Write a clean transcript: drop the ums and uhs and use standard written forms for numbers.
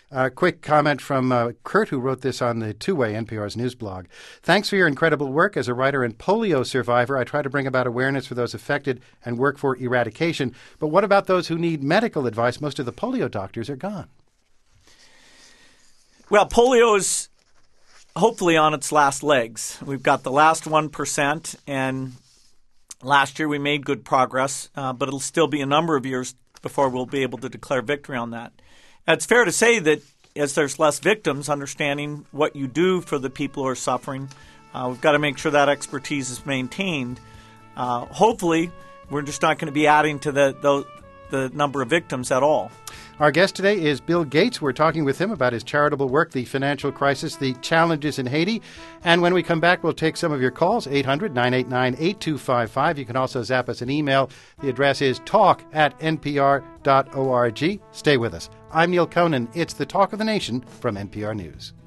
Quick comment from Kurt, who wrote this on the Two-Way, NPR's news blog. Thanks for your incredible work. As a writer and polio survivor, I try to bring about awareness for those affected and work for eradication. But what about those who need medical advice? Most of the polio doctors are gone. Well, polio is hopefully on its last legs. We've got the last 1%, and last year we made good progress, but it'll still be a number of years before we'll be able to declare victory on that. It's fair to say that as there's less victims, understanding what you do for the people who are suffering, we've got to make sure that expertise is maintained. Hopefully, we're just not going to be adding to the number of victims at all. Our guest today is Bill Gates. We're talking with him about his charitable work, the financial crisis, the challenges in Haiti. And when we come back, we'll take some of your calls, 800-989-8255. You can also zap us an email. The address is talk@npr.org. Stay with us. I'm Neil Conan. It's the Talk of the Nation from NPR News.